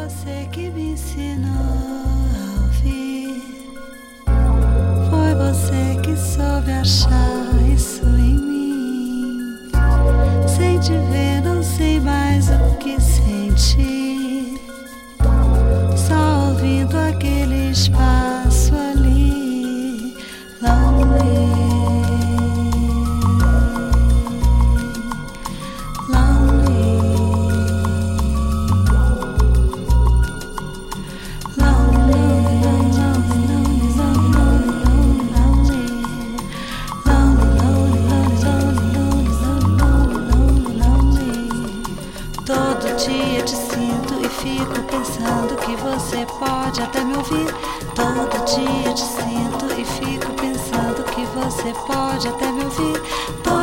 você que me ensinou a ouvir. Foi você que soube achar isso em mim. Sem te ver não sei mais o que sentir. Só ouvindo aquele espaço ali, lonely. Todo dia te sinto e fico pensando que você pode até me ouvir. Todo dia te sinto e fico pensando que você pode até me ouvir.